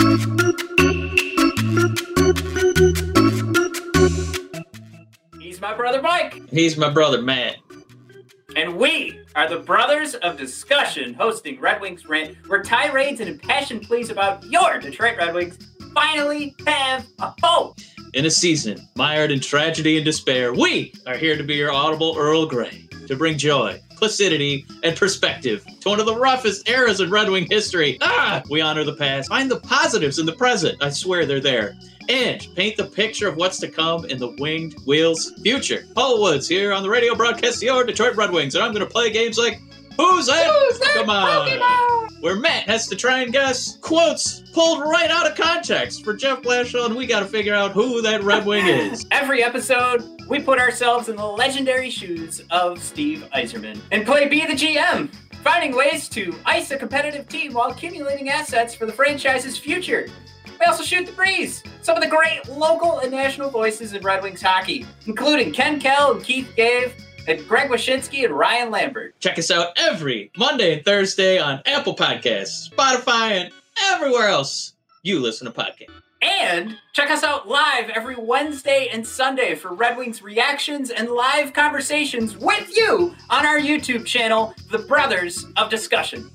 He's my brother Mike. He's my brother Matt. And we are the Brothers of Discussion, hosting Red Wings Rant, where tirades and impassioned pleas about your Detroit Red Wings finally have a home. In a season mired in tragedy and despair, we are here to be your audible Earl Grey, to bring joy, placidity, and perspective to one of the roughest eras in Red Wing history. We honor the past, find the positives in the present. I swear they're there. And paint the picture of what's to come in the Winged Wheels future. Paul Woods here on the radio broadcast, your Detroit Red Wings, and I'm going to play games like Who's That? Come on. Pokemon? Where Matt has to try and guess quotes pulled right out of context for Jeff Blashill, and we got to figure out who that Red Wing is. Every episode, we put ourselves in the legendary shoes of Steve Yzerman and play Be the GM, finding ways to ice a competitive team while accumulating assets for the franchise's future. We also shoot the breeze. Some of the great local and national voices in Red Wings hockey, including Ken Kell and Keith Gave, and Greg Wyshynski and Ryan Lambert. Check us out every Monday and Thursday on Apple Podcasts, Spotify, and everywhere else you listen to podcasts. And check us out live every Wednesday and Sunday for Red Wings reactions and live conversations with you on our YouTube channel, The Brothers of Discussion.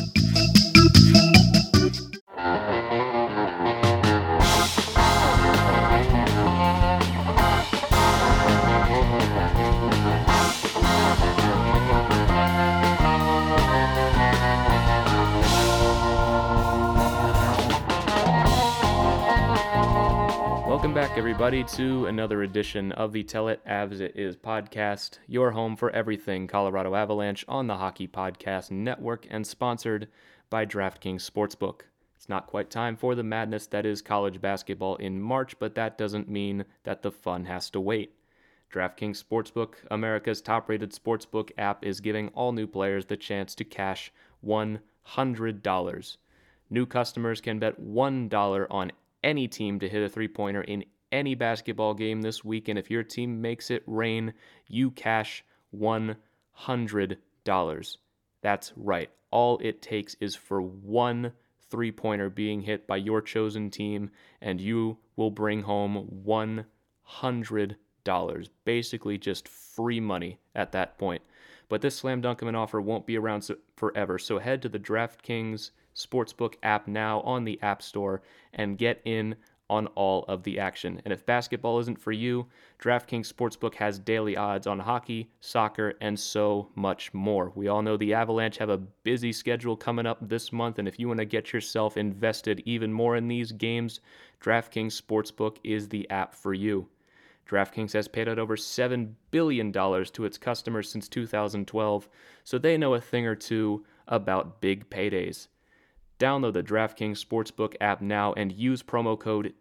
Welcome back, everybody, to another edition of the Tell It Avs It Is podcast, your home for everything Colorado Avalanche on the Hockey Podcast Network and sponsored by DraftKings Sportsbook. It's not quite time for the madness that is college basketball in March, but that doesn't mean that the fun has to wait. DraftKings Sportsbook, America's top-rated sportsbook app, is giving all new players the chance to cash $100. New customers can bet $1 on any team to hit a three-pointer in any basketball game this week, and if your team makes it rain, you cash $100. That's right. All it takes is for one three-pointer being hit by your chosen team, and you will bring home $100. Basically just free money at that point. But this slam dunk of an offer won't be around forever, so head to the DraftKings Sportsbook app now on the App Store and get in on all of the action. And if basketball isn't for you, DraftKings Sportsbook has daily odds on hockey, soccer, and so much more. We all know the Avalanche have a busy schedule coming up this month, and if you want to get yourself invested even more in these games, DraftKings Sportsbook is the app for you. DraftKings has paid out over $7 billion to its customers since 2012, so they know a thing or two about big paydays. Download the DraftKings Sportsbook app now and use promo code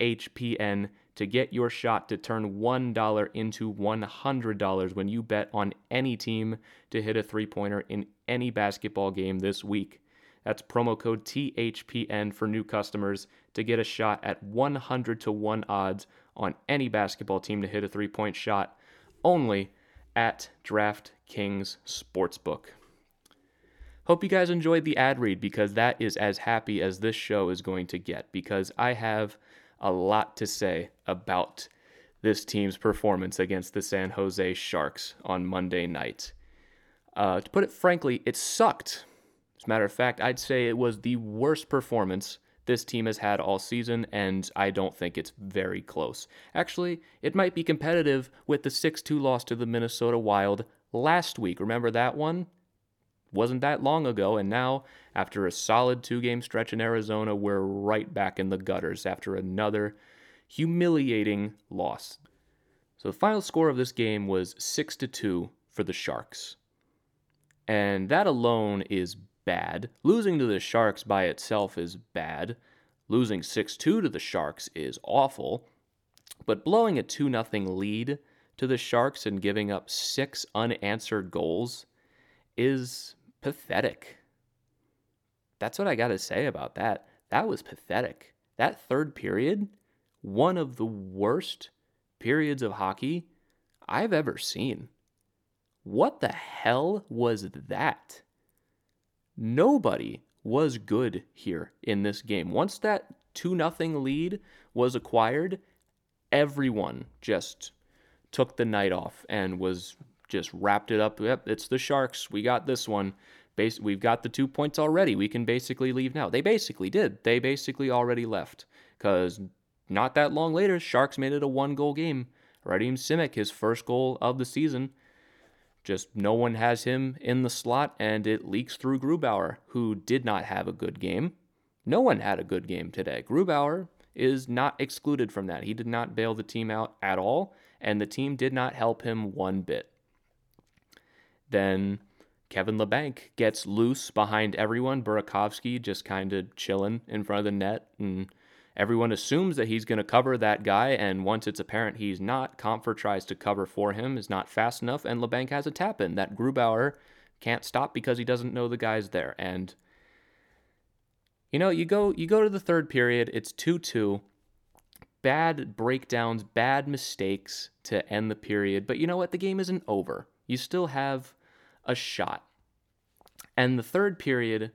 THPN to get your shot to turn $1 into $100 when you bet on any team to hit a three-pointer in any basketball game this week. That's promo code THPN for new customers to get a shot at 100-1 odds on any basketball team to hit a three-point shot, only at DraftKings Sportsbook. Hope you guys enjoyed the ad read, because that is as happy as this show is going to get, because I have a lot to say about this team's performance against the San Jose Sharks on Monday night. To put it frankly, it sucked. As a matter of fact, I'd say it was the worst performance this team has had all season, and I don't think it's very close. Actually, it might be competitive with the 6-2 loss to the Minnesota Wild last week. Remember that one? Wasn't that long ago, and now, after a solid 2-game stretch in Arizona, we're right back in the gutters after another humiliating loss. So the final score of this game was 6-2 for the Sharks. And that alone is bad. Losing to the Sharks by itself is bad. Losing 6-2 to the Sharks is awful. But blowing a 2-0 lead to the Sharks and giving up 6 unanswered goals is pathetic. That's what I got to say about that. That was pathetic. That third period, one of the worst periods of hockey I've ever seen. What the hell was that? Nobody was good here in this game. Once that 2-0 lead was acquired, everyone just took the night off and was just wrapped it up. Yep, it's the Sharks. We got this one. We've got the 2 points already. We can basically leave now. They basically did. They basically already left because not that long later, Sharks made it a 1-goal game. Radim Simek, his first goal of the season. Just no one has him in the slot, and it leaks through Grubauer, who did not have a good game. No one had a good game today. Grubauer is not excluded from that. He did not bail the team out at all, and the team did not help him one bit. Then Kevin Labanc gets loose behind everyone. Burakovsky just kind of chilling in front of the net, and everyone assumes that he's going to cover that guy, and once it's apparent he's not, Comfer tries to cover for him, is not fast enough, and Labanc has a tap-in that Grubauer can't stop because he doesn't know the guy's there. And, you go to the third period, it's 2-2, bad breakdowns, bad mistakes to end the period, but you know what? The game isn't over. You still have a shot. And the third period,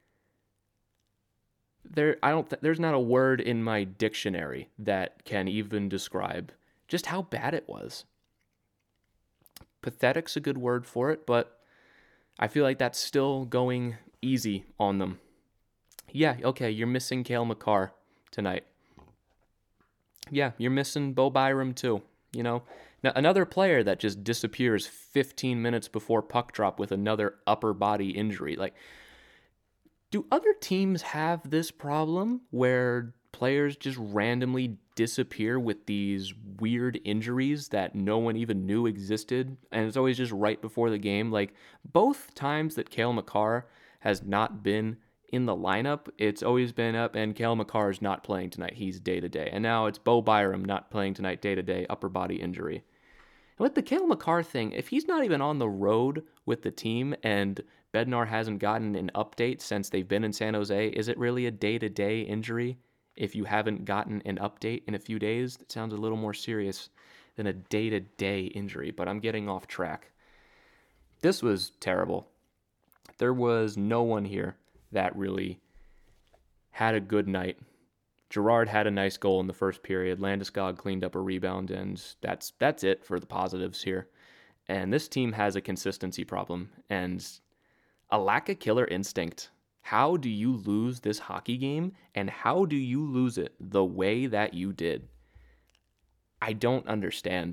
there's not a word in my dictionary that can even describe just how bad it was. Pathetic's a good word for it, but I feel like that's still going easy on them. Yeah, okay, you're missing Cale Makar tonight. Yeah, you're missing Bo Byram too, Now, another player that just disappears 15 minutes before puck drop with another upper body injury. Like, do other teams have this problem where players just randomly disappear with these weird injuries that no one even knew existed, and it's always just right before the game? Like, both times that Cale Makar has not been in the lineup, it's always been up, and Cale Makar is not playing tonight. He's day-to-day. And now it's Bo Byram not playing tonight, day-to-day, upper body injury. And with the Cale Makar thing, if he's not even on the road with the team and Bednar hasn't gotten an update since they've been in San Jose, is it really a day-to-day injury if you haven't gotten an update in a few days? That sounds a little more serious than a day-to-day injury, but I'm getting off track. This was terrible. There was no one here that really had a good night. Girard had a nice goal in the first period. Landeskog cleaned up a rebound, and that's it for the positives here. And this team has a consistency problem and a lack of killer instinct. How do you lose this hockey game, and how do you lose it the way that you did? I don't understand.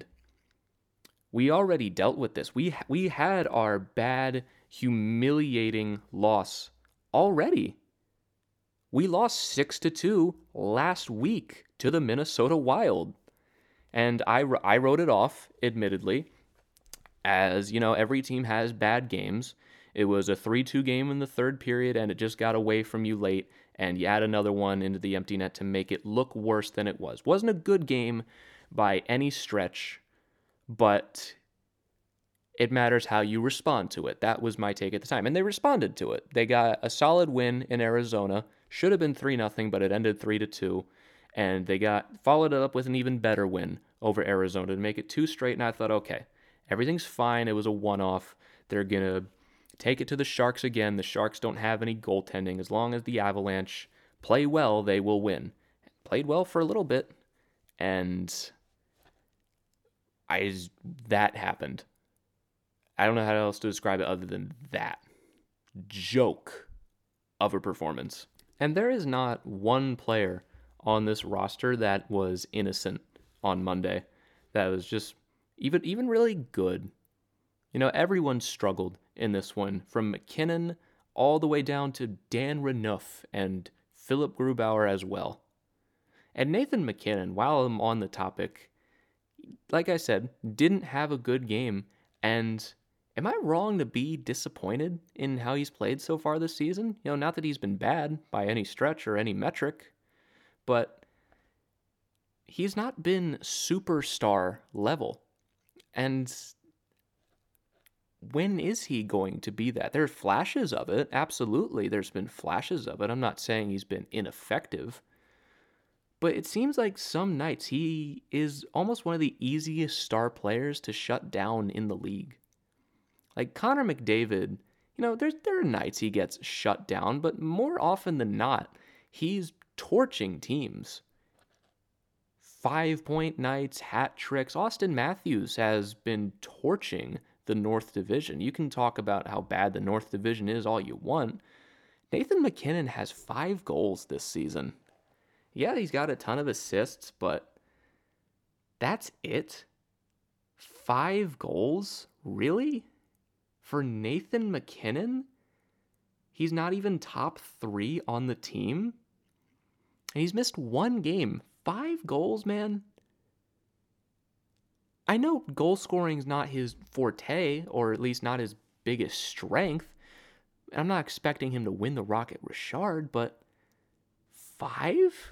We already dealt with this. We had our bad, humiliating loss already. We lost 6-2 last week to the Minnesota Wild. And I wrote it off, admittedly, as, every team has bad games. It was a 3-2 game in the third period, and it just got away from you late, and you add another one into the empty net to make it look worse than it was. Wasn't a good game by any stretch, but it matters how you respond to it. That was my take at the time. And they responded to it. They got a solid win in Arizona. Should have been 3-0, but it ended 3-2. And they followed it up with an even better win over Arizona to make it 2 straight. And I thought, okay, everything's fine. It was a one-off. They're going to take it to the Sharks again. The Sharks don't have any goaltending. As long as the Avalanche play well, they will win. Played well for a little bit. And that happened. I don't know how else to describe it other than that joke of a performance. And there is not one player on this roster that was innocent on Monday, that was just even really good. Everyone struggled in this one, from McKinnon all the way down to Dan Renouf and Philip Grubauer as well. And Nathan McKinnon, while I'm on the topic, like I said, didn't have a good game. And am I wrong to be disappointed in how he's played so far this season? Not that he's been bad by any stretch or any metric, but he's not been superstar level. And when is he going to be that? There are flashes of it. Absolutely, there's been flashes of it. I'm not saying he's been ineffective. But it seems like some nights he is almost one of the easiest star players to shut down in the league. Like Connor McDavid, there are nights he gets shut down, but more often than not, he's torching teams. 5-point nights, hat tricks. Austin Matthews has been torching the North Division. You can talk about how bad the North Division is all you want. Nathan MacKinnon has 5 goals this season. Yeah, he's got a ton of assists, but that's it? 5 goals? Really? For Nathan MacKinnon? He's not even top 3 on the team? And he's missed 1 game. 5 goals, man? I know goal scoring is not his forte, or at least not his biggest strength. I'm not expecting him to win the Rocket Richard, but 5?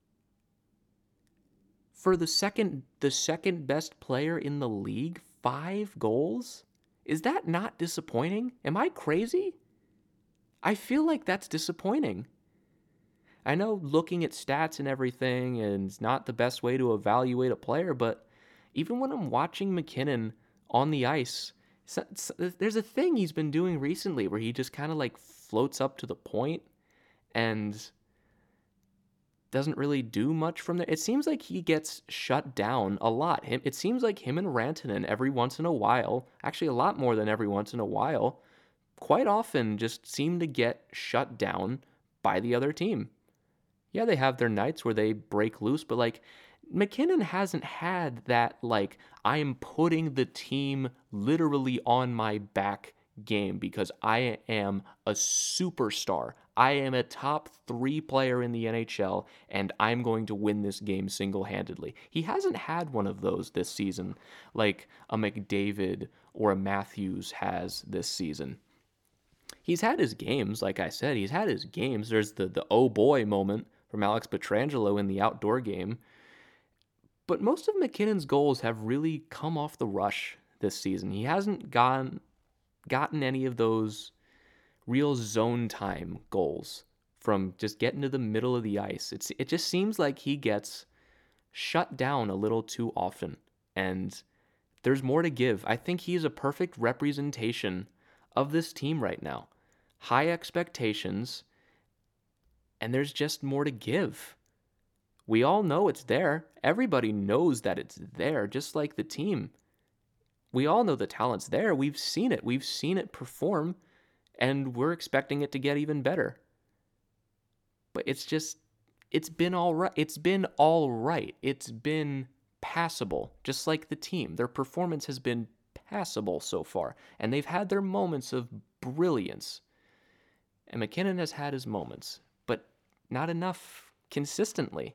For the second best player in the league, 5 goals? Is that not disappointing? Am I crazy? I feel like that's disappointing. I know looking at stats and everything is not the best way to evaluate a player, but even when I'm watching MacKinnon on the ice, there's a thing he's been doing recently where he just kind of like floats up to the point and doesn't really do much from there. It seems like he gets shut down a lot. It seems like him and Rantanen every once in a while, actually a lot more than every once in a while, quite often just seem to get shut down by the other team. Yeah, they have their nights where they break loose, but like MacKinnon hasn't had that like I am putting the team literally on my back game because I am a superstar. I am a top 3 player in the NHL, and I'm going to win this game single-handedly. He hasn't had one of those this season like a McDavid or a Matthews has this season. He's had his games, like I said. He's had his games. There's the oh boy moment from Alex Pietrangelo in the outdoor game. But most of MacKinnon's goals have really come off the rush this season. He hasn't gotten any of those real zone time goals from just getting to the middle of the ice. It just seems like he gets shut down a little too often, and there's more to give. I think he's a perfect representation of this team right now. High expectations, and there's just more to give. We all know it's there. Everybody knows that it's there, just like the team. We all know the talent's there. We've seen it. We've seen it perform, and we're expecting it to get even better. But it's been all right. It's been all right. It's been passable, just like the team. Their performance has been passable so far, and they've had their moments of brilliance. And MacKinnon has had his moments, but not enough consistently.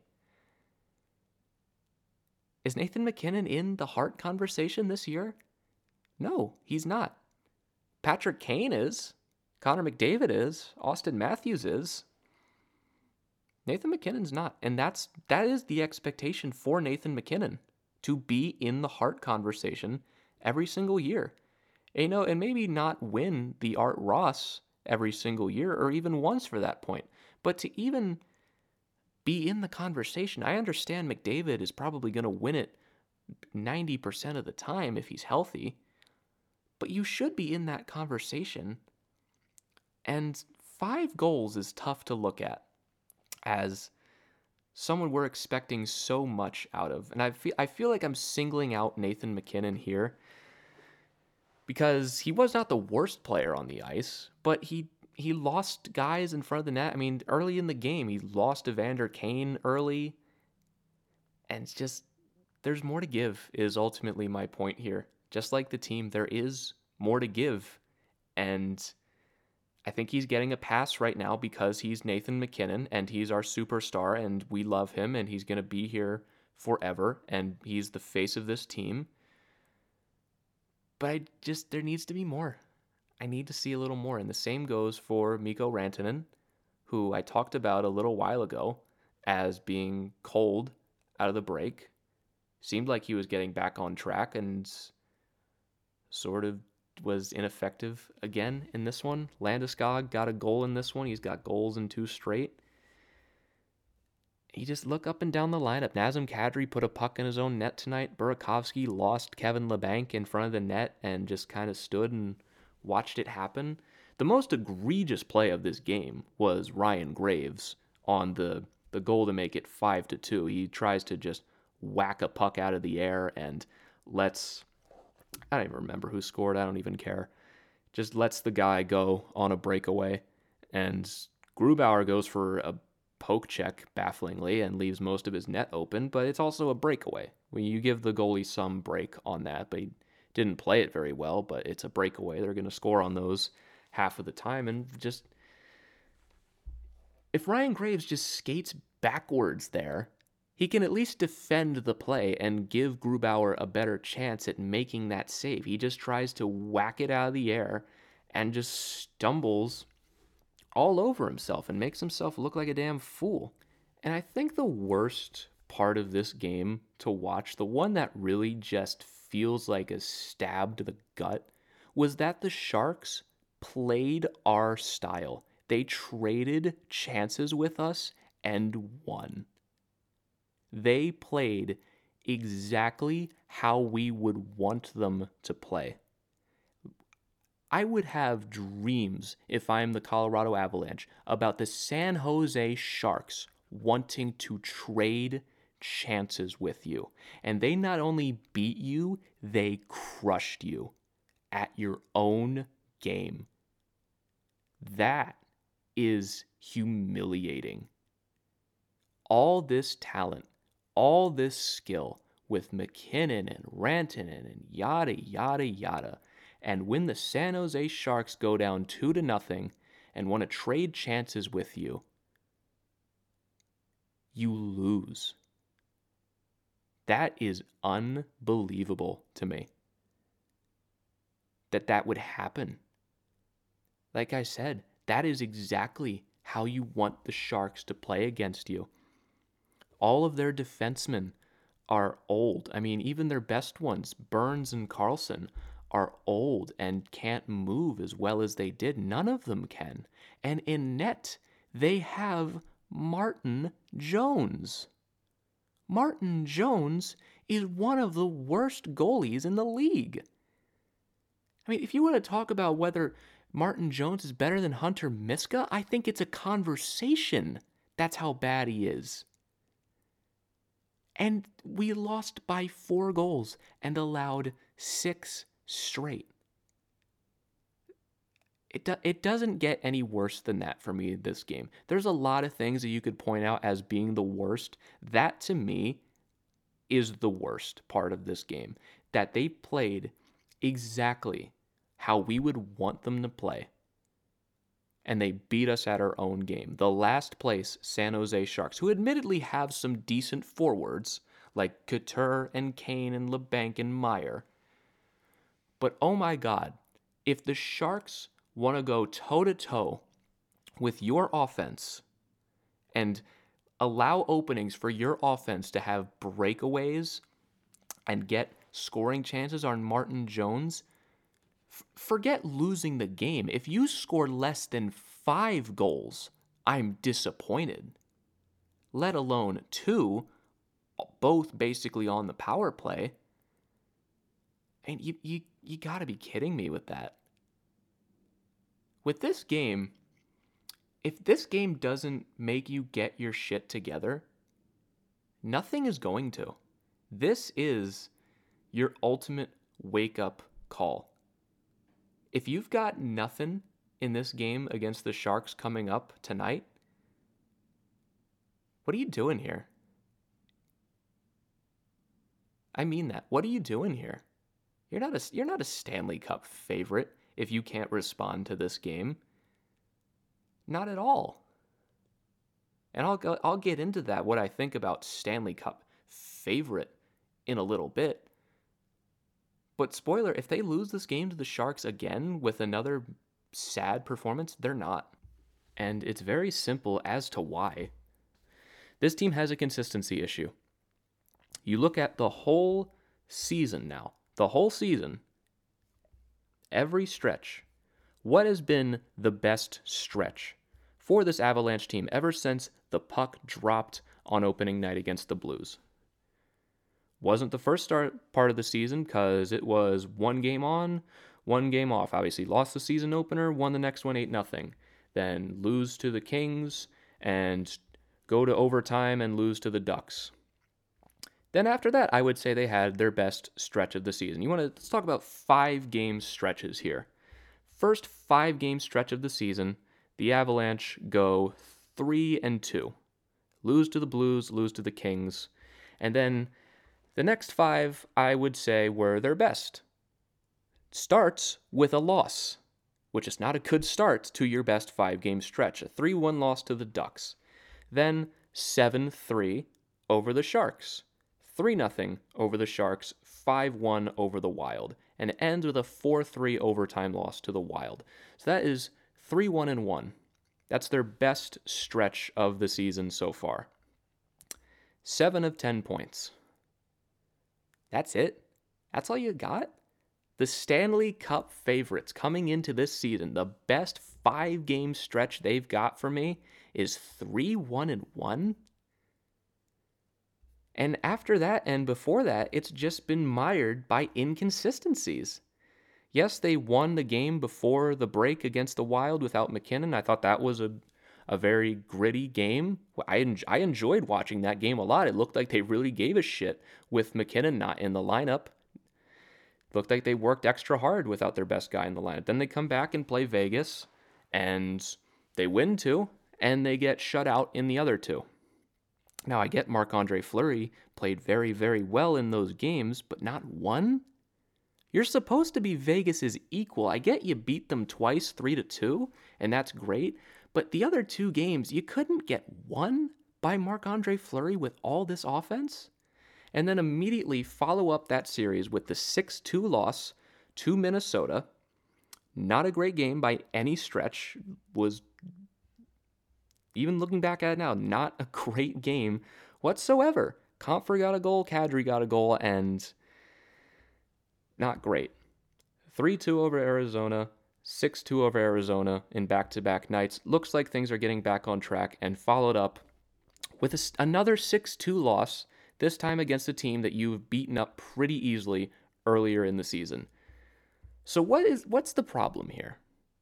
Is Nathan MacKinnon in the Hart conversation this year? No, he's not. Patrick Kane is. Connor McDavid is. Austin Matthews is. Nathan MacKinnon's not. And that is the expectation for Nathan MacKinnon, to be in the Hart conversation every single year. And maybe not win the Art Ross every single year, or even once for that point. But to even be in the conversation, I understand McDavid is probably going to win it 90% of the time if he's healthy, but you should be in that conversation. And 5 goals is tough to look at as someone we're expecting so much out of. And I feel like I'm singling out Nathan MacKinnon here because he was not the worst player on the ice, but he lost guys in front of the net. I mean, early in the game, he lost Evander Kane early. And it's just, there's more to give is ultimately my point here. Just like the team, there is more to give. And I think he's getting a pass right now because he's Nathan MacKinnon and he's our superstar and we love him and he's going to be here forever and he's the face of this team. But there needs to be more. I need to see a little more. And the same goes for Mikko Rantanen, who I talked about a little while ago as being cold out of the break. Seemed like he was getting back on track and sort of was ineffective again in this one. Landeskog got a goal in this one. He's got goals in 2 straight. You just look up and down the lineup. Nazem Kadri put a puck in his own net tonight. Burakovsky lost Kevin Labanc in front of the net and just kind of stood and watched it happen. The most egregious play of this game was Ryan Graves on the the goal to make it 5-2. He tries to just whack a puck out of the air and I don't even remember who scored. I don't even care. Just lets the guy go on a breakaway. And Grubauer goes for a poke check, bafflingly, and leaves most of his net open, but it's also a breakaway. When you give the goalie some break on that, but he didn't play it very well, but it's a breakaway. They're going to score on those half of the time. And just, if Ryan Graves just skates backwards there, he can at least defend the play and give Grubauer a better chance at making that save. He just tries to whack it out of the air and just stumbles all over himself and makes himself look like a damn fool. And I think the worst part of this game to watch, the one that really just feels like a stab to the gut, was that the Sharks played our style. They traded chances with us and won. They played exactly how we would want them to play. I would have dreams, if I am the Colorado Avalanche, about the San Jose Sharks wanting to trade chances with you. And they not only beat you, they crushed you at your own game. That is humiliating. All this talent, all this skill with McKinnon and Rantanen and yada, yada, yada. And when the San Jose Sharks go down 2-0 and want to trade chances with you, you lose. That is unbelievable to me. That would happen. Like I said, that is exactly how you want the Sharks to play against you. All of their defensemen are old. I mean, even their best ones, Burns and Carlson, are old and can't move as well as they did. None of them can. And in net, they have Martin Jones. Martin Jones is one of the worst goalies in the league. I mean, if you want to talk about whether Martin Jones is better than Hunter Miska, I think it's a conversation. That's how bad he is. And we lost by 4 goals and allowed 6 straight. It doesn't get any worse than that for me this game. There's a lot of things that you could point out as being the worst. That, to me, is the worst part of this game. That they played exactly how we would want them to play. And they beat us at our own game. The last place San Jose Sharks, who admittedly have some decent forwards, like Couture and Kane and LeBanc and Meyer. But oh my God, if the Sharks want to go toe-to-toe with your offense and allow openings for your offense to have breakaways and get scoring chances on Martin Jones, forget losing the game. If you score less than 5 goals, I'm disappointed. Let alone 2, both basically on the power play. And you got to be kidding me with that. With this game, if this game doesn't make you get your shit together, nothing is going to. This is your ultimate wake-up call. If you've got nothing in this game against the Sharks coming up tonight, what are you doing here? I mean that. What are you doing here? You're not a Stanley Cup favorite if you can't respond to this game. Not at all. And I'll get into that, what I think about Stanley Cup favorite in a little bit. But spoiler, if they lose this game to the Sharks again with another sad performance, they're not. And it's very simple as to why. This team has a consistency issue. You look at the whole season now. The whole season. Every stretch. What has been the best stretch for this Avalanche team ever since the puck dropped on opening night against the Blues? Wasn't the first part of the season because it was 1 game on, 1 game off. Obviously lost the season opener, won the next one 8-0. Then lose to the Kings and go to overtime and lose to the Ducks. Then after that, I would say they had their best stretch of the season. Let's talk about 5-game stretches here. First 5-game stretch of the season, the Avalanche go 3-2. Lose to the Blues, lose to the Kings. And then the next 5, I would say, were their best. Starts with a loss, which is not a good start to your best 5-game stretch. A 3-1 loss to the Ducks. Then 7-3 over the Sharks. 3-0 over the Sharks, 5-1 over the Wild, and it ends with a 4-3 overtime loss to the Wild. So that is 3-1-1. That's their best stretch of the season so far. 7 of 10 points. That's it? That's all you got? The Stanley Cup favorites coming into this season, the best 5-game stretch they've got for me is 3-1-1? And after that and before that, it's just been mired by inconsistencies. Yes, they won the game before the break against the Wild without MacKinnon. I thought that was a very gritty game. I enjoyed watching that game a lot. It looked like they really gave a shit with MacKinnon not in the lineup. Looked like they worked extra hard without their best guy in the lineup. Then they come back and play Vegas, and they win 2, and they get shut out in the other 2. Now, I get Marc-Andre Fleury played very, very well in those games, but not one? You're supposed to be Vegas's equal. I get you beat them twice, 3-2, and that's great, but the other 2 games, you couldn't get one by Marc-Andre Fleury with all this offense? And then immediately follow up that series with the 6-2 loss to Minnesota. Not a great game by any stretch. Was, even looking back at it now, not a great game whatsoever. Comfrey got a goal, Kadri got a goal, and not great. 3-2 over Arizona, 6-2 over Arizona in back-to-back nights. Looks like things are getting back on track, and followed up with another 6-2 loss, this time against a team that you've beaten up pretty easily earlier in the season. So what's the problem here?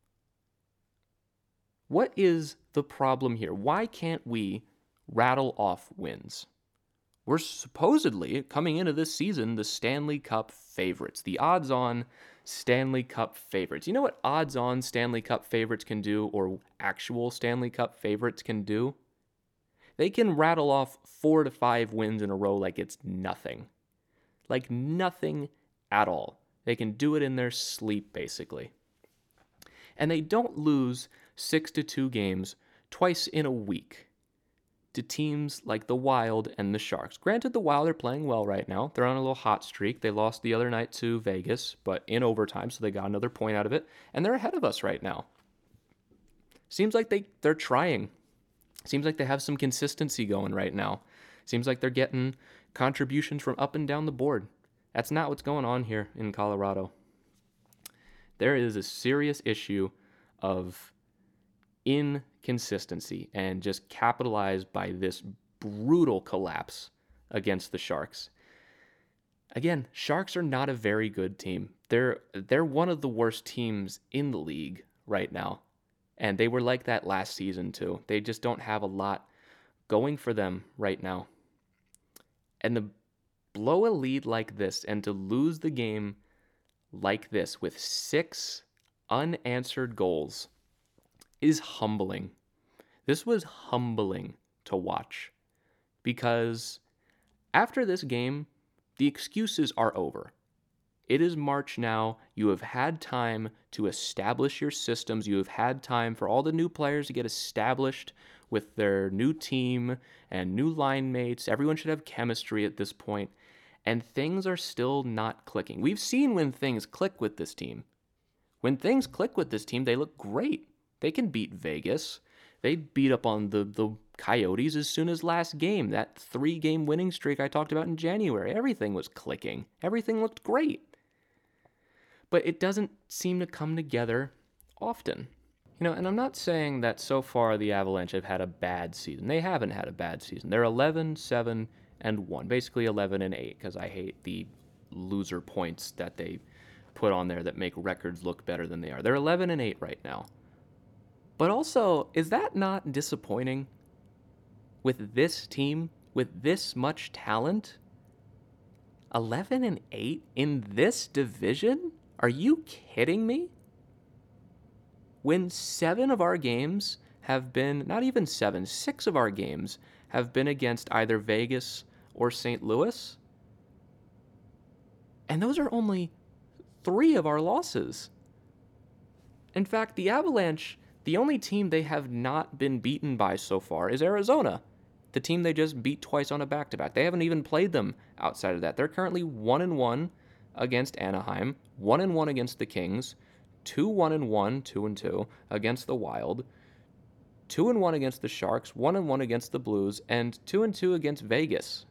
What is the problem here? Why can't we rattle off wins? We're supposedly, coming into this season, the Stanley Cup favorites, the odds-on Stanley Cup favorites. You know what odds-on Stanley Cup favorites can do, or actual Stanley Cup favorites can do? They can rattle off 4 to 5 wins in a row like it's nothing. Like nothing at all. They can do it in their sleep, basically. And they don't lose 6-2 games twice in a week to teams like the Wild and the Sharks. Granted, the Wild are playing well right now. They're on a little hot streak. They lost the other night to Vegas, but in overtime, so they got another point out of it. And they're ahead of us right now. Seems like they're trying. Seems like they have some consistency going right now. Seems like they're getting contributions from up and down the board. That's not what's going on here in Colorado. There is a serious issue of inconsistency, and just capitalized by this brutal collapse against the Sharks. Again, Sharks are not a very good team. They're one of the worst teams in the league right now. And they were like that last season too. They just don't have a lot going for them right now. And to blow a lead like this and to lose the game like this with 6 unanswered goals is humbling. This was humbling to watch, because after this game, the excuses are over. It is March now. You have had time to establish your systems. You have had time for all the new players to get established with their new team and new line mates. Everyone should have chemistry at this point, and things are still not clicking. We've seen when things click with this team. When things click with this team, they look great. They can beat Vegas. They beat up on the Coyotes as soon as last game. That 3-game winning streak I talked about in January. Everything was clicking. Everything looked great. But it doesn't seem to come together often. And I'm not saying that so far the Avalanche have had a bad season. They haven't had a bad season. They're 11-7-1. Basically 11-8, because I hate the loser points that they put on there that make records look better than they are. They're 11-8 right now. But also, is that not disappointing? with this team, with this much talent, 11-8 in this division? Are you kidding me? When 7 of our games have been, not even 7, 6 of our games have been against either Vegas or St. Louis. And those are only 3 of our losses. In fact, the Avalanche, the only team they have not been beaten by so far is Arizona, the team they just beat twice on a back-to-back. They haven't even played them outside of that. They're currently 1-1 against Anaheim, 1-1 against the Kings, 2-1-1, 2-2 against the Wild, 2-1 against the Sharks, 1-1 against the Blues, and 2-2 against Vegas.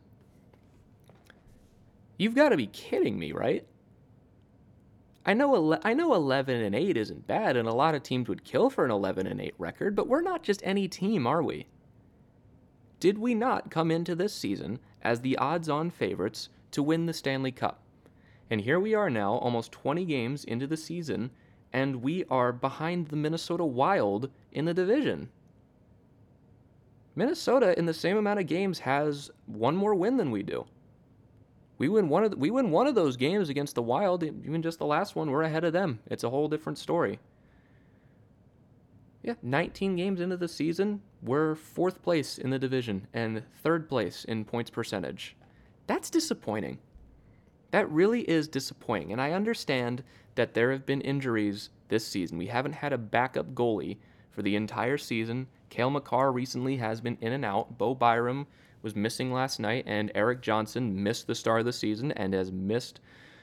You've got to be kidding me, right? I know 11-8 isn't bad, and a lot of teams would kill for an 11-8 record, but we're not just any team, are we? Did we not come into this season as the odds-on favorites to win the Stanley Cup? And here we are now, almost 20 games into the season, and we are behind the Minnesota Wild in the division. Minnesota, in the same amount of games, has one more win than we do. We win one of those games against the Wild, even just the last one, we're ahead of them. It's a whole different story. Yeah, 19 games into the season, we're 4th place in the division and 3rd place in points percentage. That's disappointing. That really is disappointing, and I understand that there have been injuries this season. We haven't had a backup goalie for the entire season. Cale Makar recently has been in and out. Bo Byram was missing last night, and Erik Johnson missed the start of the season and has missed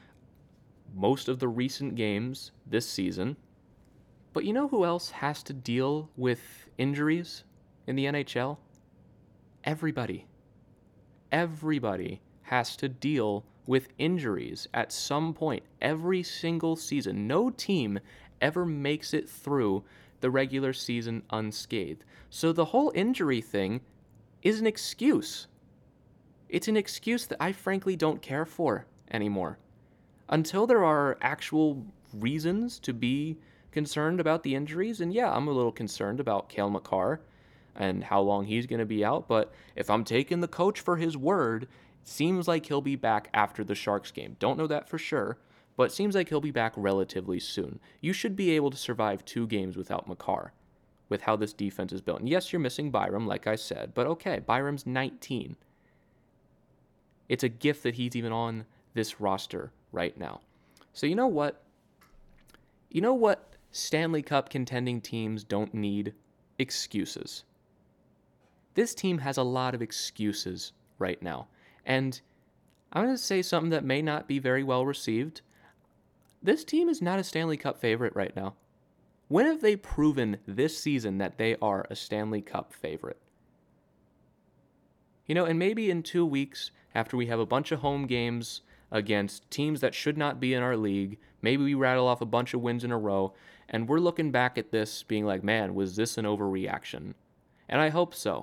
most of the recent games this season. But you know who else has to deal with injuries in the NHL? Everybody. Everybody has to deal with injuries at some point every single season. No team ever makes it through the regular season unscathed. So the whole injury thing is an excuse. It's an excuse that I frankly don't care for anymore. Until there are actual reasons to be concerned about the injuries, and yeah, I'm a little concerned about Cale Makar and how long he's going to be out, but if I'm taking the coach for his word, it seems like he'll be back after the Sharks game. Don't know that for sure, but it seems like he'll be back relatively soon. You should be able to survive 2 games without Makar, with how this defense is built. And yes, you're missing Byram, like I said, but okay, Byram's 19. It's a gift that he's even on this roster right now. So you know what? You know what Stanley Cup contending teams don't need? Excuses. This team has a lot of excuses right now. And I'm going to say something that may not be very well received. This team is not a Stanley Cup favorite right now. When have they proven this season that they are a Stanley Cup favorite? You know, and maybe in 2 weeks, after we have a bunch of home games against teams that should not be in our league, maybe we rattle off a bunch of wins in a row, and we're looking back at this being like, man, was this an overreaction? And I hope so.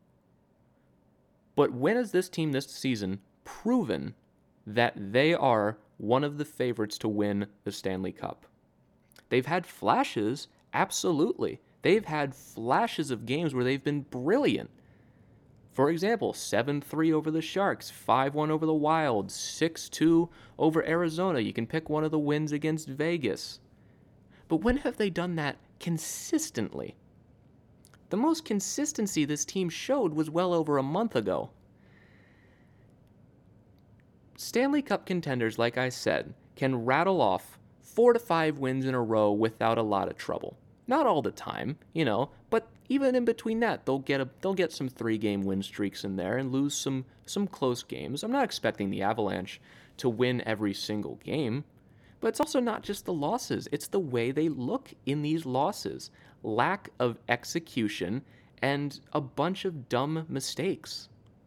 But when has this team this season proven that they are one of the favorites to win the Stanley Cup? They've had flashes, absolutely. They've had flashes of games where they've been brilliant. For example, 7-3 over the Sharks, 5-1 over the Wild, 6-2 over Arizona. You can pick one of the wins against Vegas. But when have they done that consistently? The most consistency this team showed was well over a month ago. Stanley Cup contenders, like I said, can rattle off 4 to 5 wins in a row without a lot of trouble. Not all the time, you know, but even in between that, they'll get some 3-game win streaks in there and lose some close games. I'm not expecting the Avalanche to win every single game, but it's also not just the losses. It's the way they look in these losses. Lack of execution and a bunch of dumb mistakes.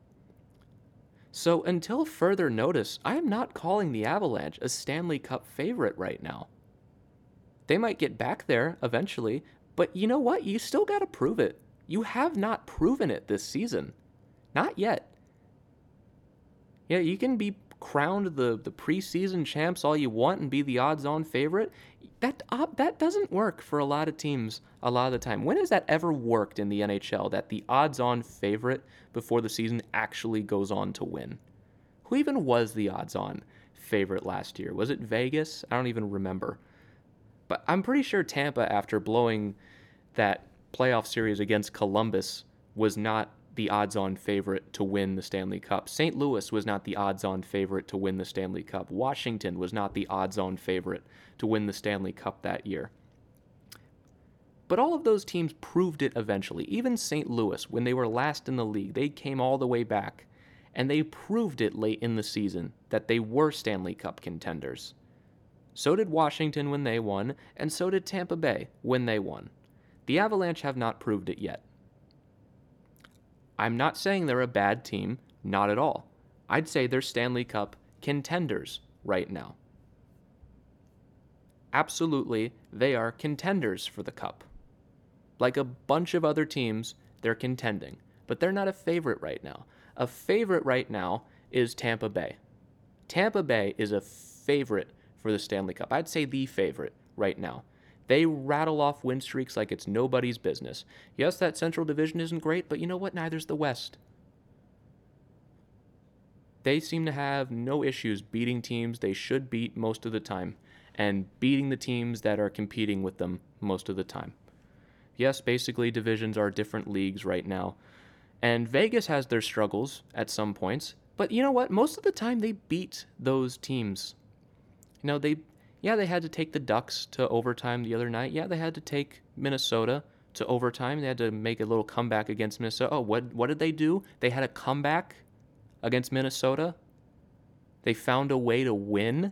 So until further notice, I am not calling the Avalanche a Stanley Cup favorite right now. They might get back there eventually, but you know what? You still got to prove it. You have not proven it this season. Not yet. Yeah, you can be crowned the preseason champs all you want and be the odds-on favorite. That doesn't work for a lot of teams a lot of the time. When has that ever worked in the NHL, that the odds-on favorite before the season actually goes on to win? Who even was the odds-on favorite last year? Was it Vegas? I don't even remember. But I'm pretty sure Tampa, after blowing that playoff series against Columbus, was not the odds-on favorite to win the Stanley Cup. St. Louis was not the odds-on favorite to win the Stanley Cup. Washington was not the odds-on favorite to win the Stanley Cup that year. But all of those teams proved it eventually. Even St. Louis, when they were last in the league, they came all the way back, and they proved it late in the season that they were Stanley Cup contenders. So did Washington when they won, and so did Tampa Bay when they won. The Avalanche have not proved it yet. I'm not saying they're a bad team, not at all. I'd say they're Stanley Cup contenders right now. Absolutely, they are contenders for the Cup. Like a bunch of other teams, they're contending, but they're not a favorite right now. A favorite right now is Tampa Bay. Tampa Bay is a favorite for the Stanley Cup. I'd say the favorite right now. They rattle off win streaks like it's nobody's business. Yes, that Central Division isn't great, but you know what? Neither's the West. They seem to have no issues beating teams they should beat most of the time, and beating the teams that are competing with them most of the time. Yes, basically divisions are different leagues right now, and Vegas has their struggles at some points, but you know what? Most of the time they beat those teams. You know, they had to take the Ducks to overtime the other night. Yeah, they had to take Minnesota to overtime. They had to make a little comeback against Minnesota. Oh, what did they do? They had a comeback against Minnesota. They found a way to win.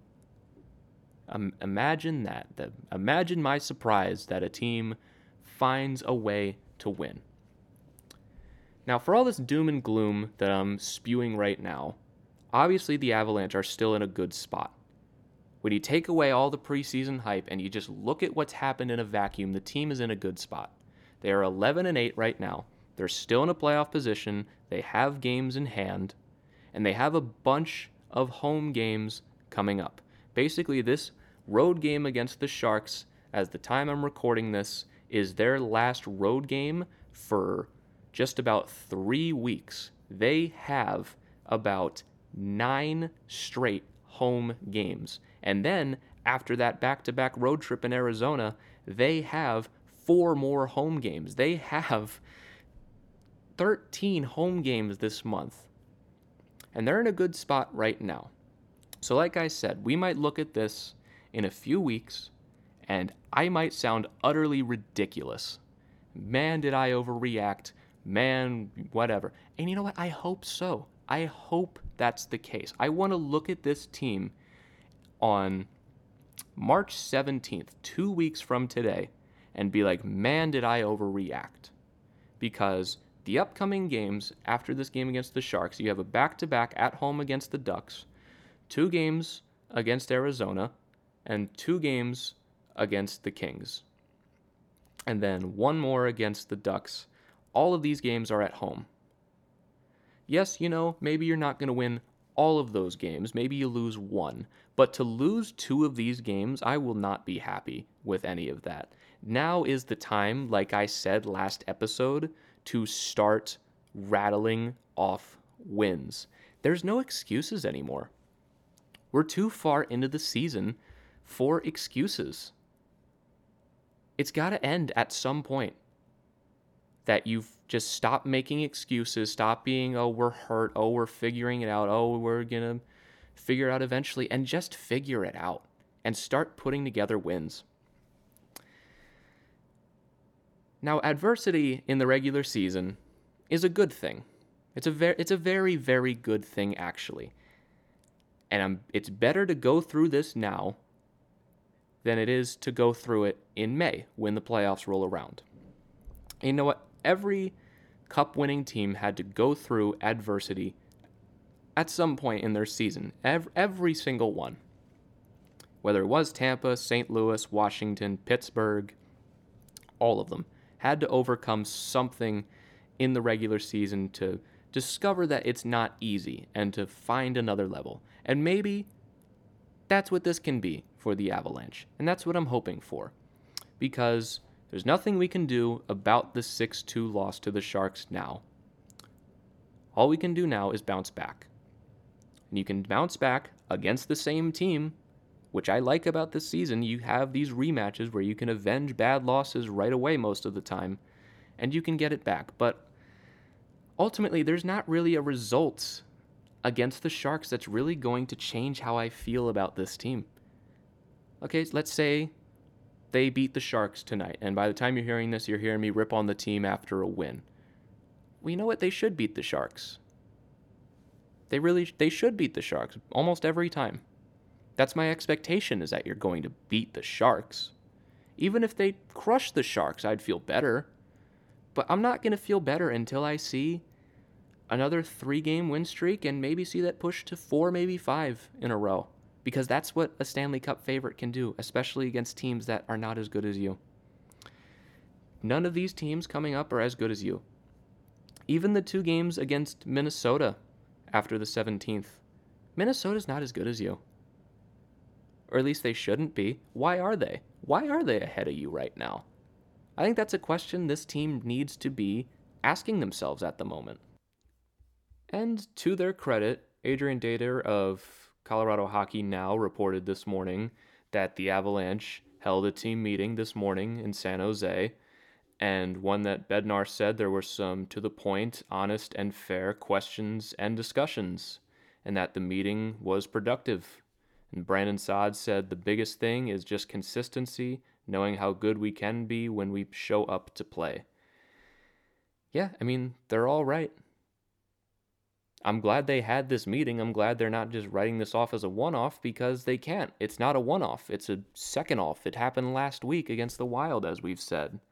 Imagine that. Imagine my surprise that a team finds a way to win. Now, for all this doom and gloom that I'm spewing right now, obviously the Avalanche are still in a good spot. When you take away all the preseason hype and you just look at what's happened in a vacuum, the team is in a good spot. They are 11-8 right now. They're still in a playoff position. They have games in hand, and they have a bunch of home games coming up. Basically, this road game against the Sharks, as the time I'm recording this, is their last road game for just about 3 weeks. They have about 9 straight home games. And then, after that back-to-back road trip in Arizona, they have 4 more home games. They have 13 home games this month. And they're in a good spot right now. So like I said, we might look at this in a few weeks, and I might sound utterly ridiculous. Man, did I overreact. Man, whatever. And you know what? I hope so. I hope that's the case. I want to look at this team on March 17th, 2 weeks from today, and be like, man, did I overreact. Because the upcoming games after this game against the Sharks, you have a back-to-back at home against the Ducks, 2 games against Arizona, and 2 games against the Kings. And then 1 more against the Ducks. All of these games are at home. Yes, maybe you're not going to win all of those games. Maybe you lose 1. But to lose 2 of these games, I will not be happy with any of that. Now is the time, like I said last episode, to start rattling off wins. There's no excuses anymore. We're too far into the season for excuses. It's got to end at some point. That you've just stopped making excuses, stop being, oh, we're hurt, oh, we're figuring it out, oh, we're going to figure it out eventually, and just figure it out and start putting together wins. Now, adversity in the regular season is a good thing. It's a very, very good thing, actually. And it's better to go through this now than it is to go through it in May when the playoffs roll around. And you know what? Every cup-winning team had to go through adversity at some point in their season. Every single one. Whether it was Tampa, St. Louis, Washington, Pittsburgh, all of them had to overcome something in the regular season to discover that it's not easy and to find another level. And maybe that's what this can be for the Avalanche. And that's what I'm hoping for. Because there's nothing we can do about the 6-2 loss to the Sharks now. All we can do now is bounce back. And you can bounce back against the same team, which I like about this season. You have these rematches where you can avenge bad losses right away most of the time, and you can get it back. But ultimately, there's not really a result against the Sharks that's really going to change how I feel about this team. Okay, let's say they beat the Sharks tonight, and by the time you're hearing this, you're hearing me rip on the team after a win. Well, you know what? They should beat the Sharks. They should beat the Sharks almost every time. That's my expectation, is that you're going to beat the Sharks. Even if they crush the Sharks, I'd feel better. But I'm not going to feel better until I see another 3-game win streak and maybe see that push to 4, maybe 5 in a row. Because that's what a Stanley Cup favorite can do, especially against teams that are not as good as you. None of these teams coming up are as good as you. Even the 2 games against Minnesota after the 17th, Minnesota's not as good as you. Or at least they shouldn't be. Why are they? Why are they ahead of you right now? I think that's a question this team needs to be asking themselves at the moment. And to their credit, Adrian Dater of Colorado Hockey Now reported this morning that the Avalanche held a team meeting this morning in San Jose, and one that Bednar said there were some to-the-point, honest, and fair questions and discussions, and that the meeting was productive. And Brandon Saad said the biggest thing is just consistency, knowing how good we can be when we show up to play. Yeah, I mean, they're all right. I'm glad they had this meeting. I'm glad they're not just writing this off as a one-off, because they can't. It's not a one-off. It's a second-off. It happened last week against the Wild, as we've said.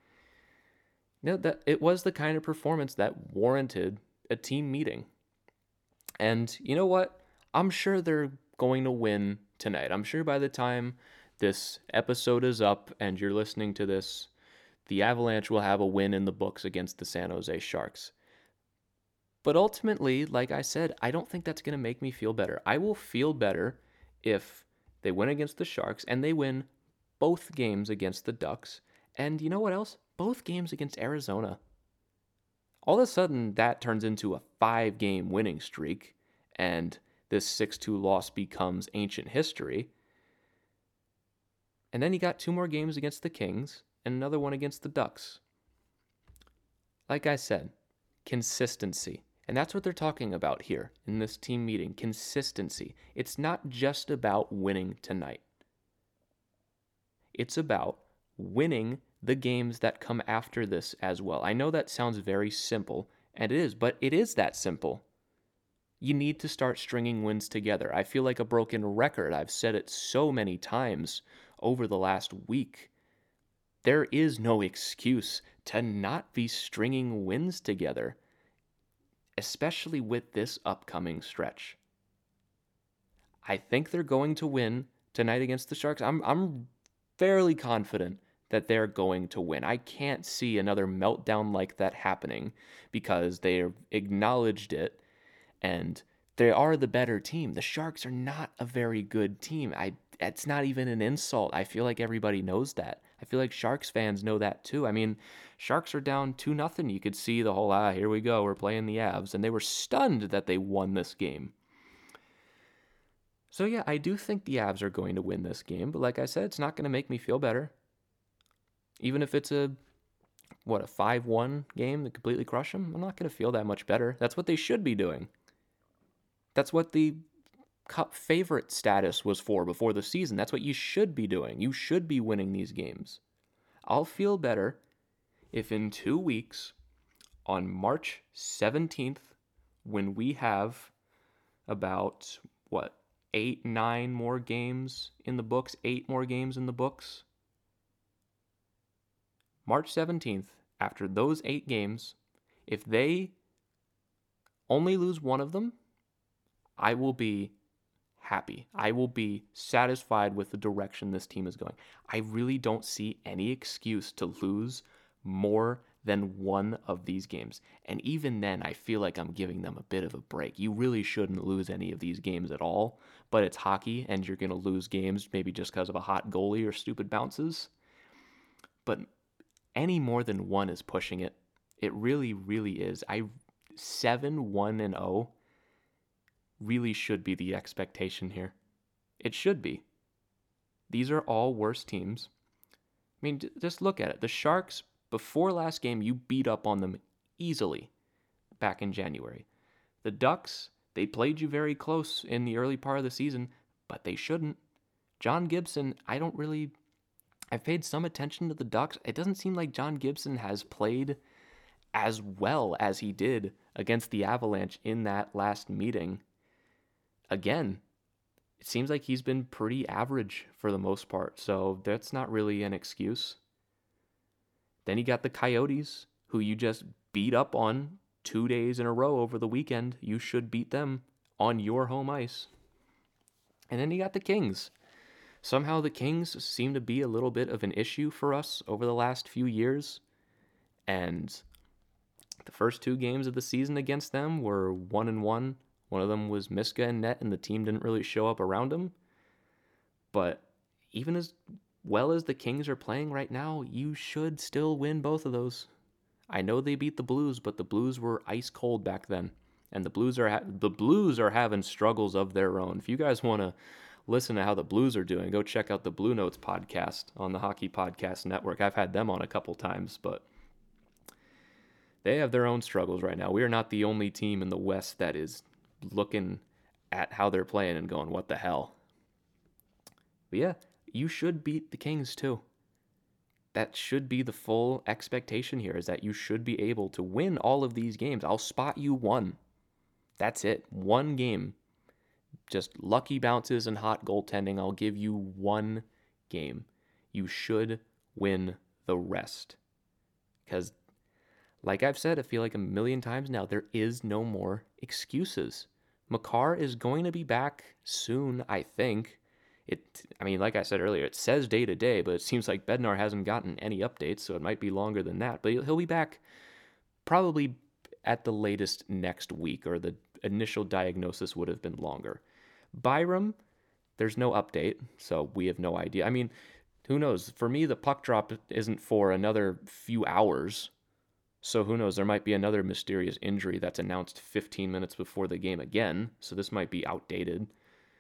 That it was the kind of performance that warranted a team meeting. And you know what? I'm sure they're going to win tonight. I'm sure by the time this episode is up and you're listening to this, the Avalanche will have a win in the books against the San Jose Sharks. But ultimately, like I said, I don't think that's going to make me feel better. I will feel better if they win against the Sharks and they win both games against the Ducks. And you know what else? Both games against Arizona. All of a sudden, that turns into a 5-game winning streak, and this 6-2 loss becomes ancient history. And then you got 2 more games against the Kings and another one against the Ducks. Like I said, consistency. And that's what they're talking about here in this team meeting, consistency. It's not just about winning tonight. It's about winning the games that come after this as well. I know that sounds very simple, and it is, but it is that simple. You need to start stringing wins together. I feel like a broken record. I've said it so many times over the last week. There is no excuse to not be stringing wins together, especially with this upcoming stretch. I think they're going to win tonight against the Sharks. I'm fairly confident that they're going to win. I can't see another meltdown like that happening because they acknowledged it and they are the better team. The Sharks are not a very good team. It's not even an insult. I feel like everybody knows that. I feel like Sharks fans know that too. I mean, Sharks are down 2-0. You could see the whole, here we go, we're playing the Avs. And they were stunned that they won this game. So yeah, I do think the Avs are going to win this game. But like I said, it's not going to make me feel better. Even if it's a 5-1 game that completely crush them, I'm not going to feel that much better. That's what they should be doing. That's what the Cup favorite status was for before the season. That's what you should be doing. You should be winning these games. I'll feel better if in 2 weeks, on March 17th, when we have about, 8, 9 more games in the books, 8 more games in the books, March 17th, after those 8 games, if they only lose one of them, I will be happy. I will be satisfied with the direction this team is going. I really don't see any excuse to lose more than one of these games. And even then, I feel like I'm giving them a bit of a break. You really shouldn't lose any of these games at all, but it's hockey, and you're going to lose games maybe just because of a hot goalie or stupid bounces. But any more than one is pushing it. It really, really is. 7-1-0 really should be the expectation here. It should be. These are all worse teams. I mean, just look at it. The Sharks, before last game, you beat up on them easily back in January. The Ducks, they played you very close in the early part of the season, but they shouldn't. John Gibson, I've paid some attention to the Ducks. It doesn't seem like John Gibson has played as well as he did against the Avalanche in that last meeting. Again, it seems like he's been pretty average for the most part, so that's not really an excuse. Then you got the Coyotes, who you just beat up on 2 days in a row over the weekend. You should beat them on your home ice. And then you got the Kings. Somehow the Kings seem to be a little bit of an issue for us over the last few years. And the first 2 games of the season against them were 1-1. One of them was Miska in net, and the team didn't really show up around him. But even as well as the Kings are playing right now, you should still win both of those. I know they beat the Blues, but the Blues were ice cold back then. And the Blues are having struggles of their own. If you guys want to listen to how the Blues are doing, go check out the Blue Notes podcast on the Hockey Podcast Network. I've had them on a couple times, but they have their own struggles right now. We are not the only team in the West that is looking at how they're playing and going, what the hell? But yeah, you should beat the Kings too. That should be the full expectation here, is that you should be able to win all of these games. I'll spot you one. That's it. One game. Just lucky bounces and hot goaltending. I'll give you one game. You should win the rest. Because, like I've said, I feel like a million times now, there is no more excuses. Makar is going to be back soon, I think. Like I said earlier, it says day to day, but it seems like Bednar hasn't gotten any updates, so it might be longer than that. But he'll be back probably at the latest next week, or the initial diagnosis would have been longer. Byram, there's no update, so we have no idea. I mean, who knows? For me, the puck drop isn't for another few hours, so who knows? There might be another mysterious injury that's announced 15 minutes before the game again, so this might be outdated.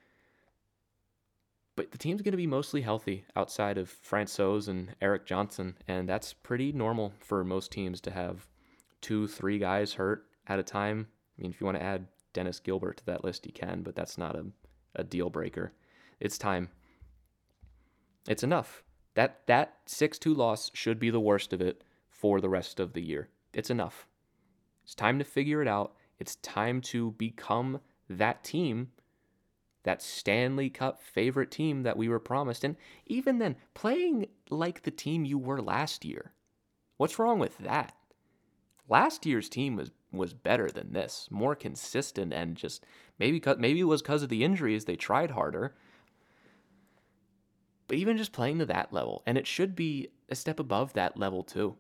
But the team's going to be mostly healthy outside of Francouz and Eric Johnson, and that's pretty normal for most teams to have 2-3 guys hurt at a time. I mean, if you want to add Dennis Gilbert to that list, you can, but that's not a deal breaker. It's time. It's enough. That 6-2 loss should be the worst of it for the rest of the year. It's enough. It's time to figure it out. It's time to become that team, that Stanley Cup favorite team that we were promised. And even then, playing like the team you were last year. What's wrong with that? Last year's team was better than this, more consistent, and just maybe it was because of the injuries they tried harder. But even just playing to that level, and it should be a step above that level too.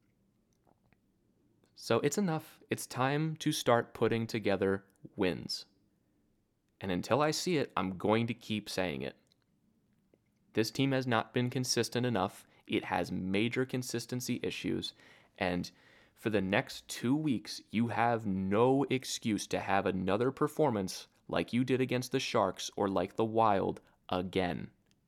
So it's enough. It's time to start putting together wins. And until I see it, I'm going to keep saying it. This team has not been consistent enough. It has major consistency issues. And for the next 2 weeks, you have no excuse to have another performance like you did against the Sharks or like the Wild again.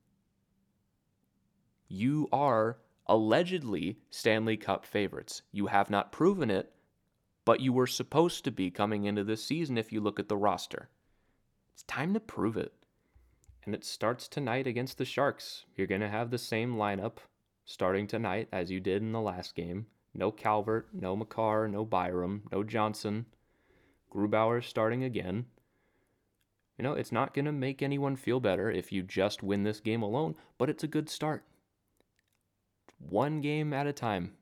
You are allegedly Stanley Cup favorites. You have not proven it, but you were supposed to be coming into this season if you look at the roster. It's time to prove it. And it starts tonight against the Sharks. You're going to have the same lineup starting tonight as you did in the last game. No Calvert, no Makar, no Byram, no Johnson. Grubauer starting again. You know, it's not going to make anyone feel better if you just win this game alone, but it's a good start. One game at a time.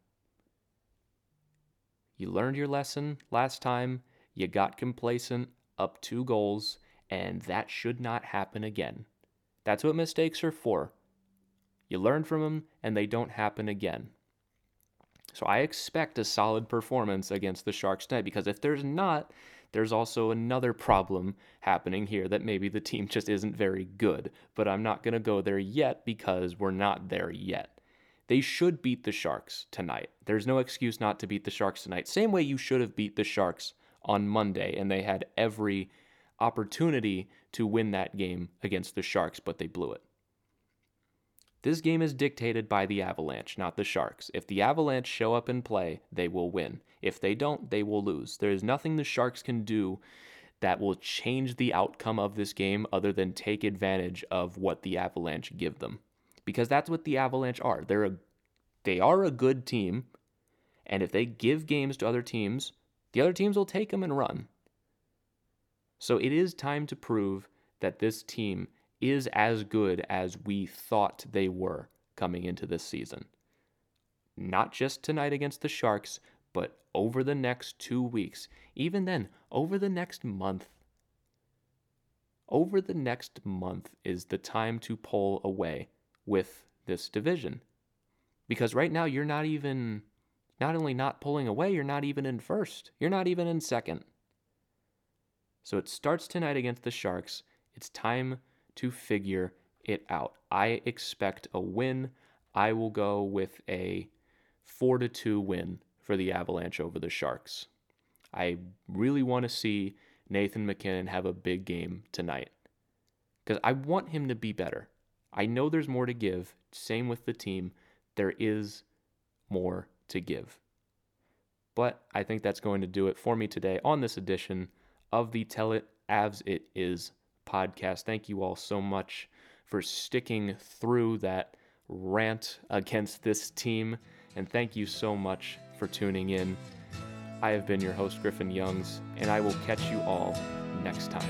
You learned your lesson last time. You got complacent, up 2 goals, and that should not happen again. That's what mistakes are for. You learn from them, and they don't happen again. So I expect a solid performance against the Sharks tonight, because if there's not, there's also another problem happening here, that maybe the team just isn't very good. But I'm not going to go there yet because we're not there yet. They should beat the Sharks tonight. There's no excuse not to beat the Sharks tonight. Same way you should have beat the Sharks on Monday, and they had every opportunity to win that game against the Sharks, but they blew it. This game is dictated by the Avalanche, not the Sharks. If the Avalanche show up and play, they will win. If they don't, they will lose. There is nothing the Sharks can do that will change the outcome of this game other than take advantage of what the Avalanche give them. Because that's what the Avalanche are. They are a good team, and if they give games to other teams, the other teams will take them and run. So it is time to prove that this team is as good as we thought they were coming into this season. Not just tonight against the Sharks, but over the next 2 weeks. Even then, over the next month. Over the next month is the time to pull away with this division. Because right now you're not only not pulling away, you're not even in first. You're not even in second. So it starts tonight against the Sharks. It's time to figure it out. I expect a win. I will go with a 4-2 win for the Avalanche over the Sharks. I really want to see Nathan MacKinnon have a big game tonight, because I want him to be better. I know there's more to give. Same with the team. There is more to give. But I think that's going to do it for me today on this edition of the Tell It Avs It Is podcast. Thank you all so much for sticking through that rant against this team, and thank you so much for tuning in. I have been your host, Griffin Youngs, and I will catch you all next time.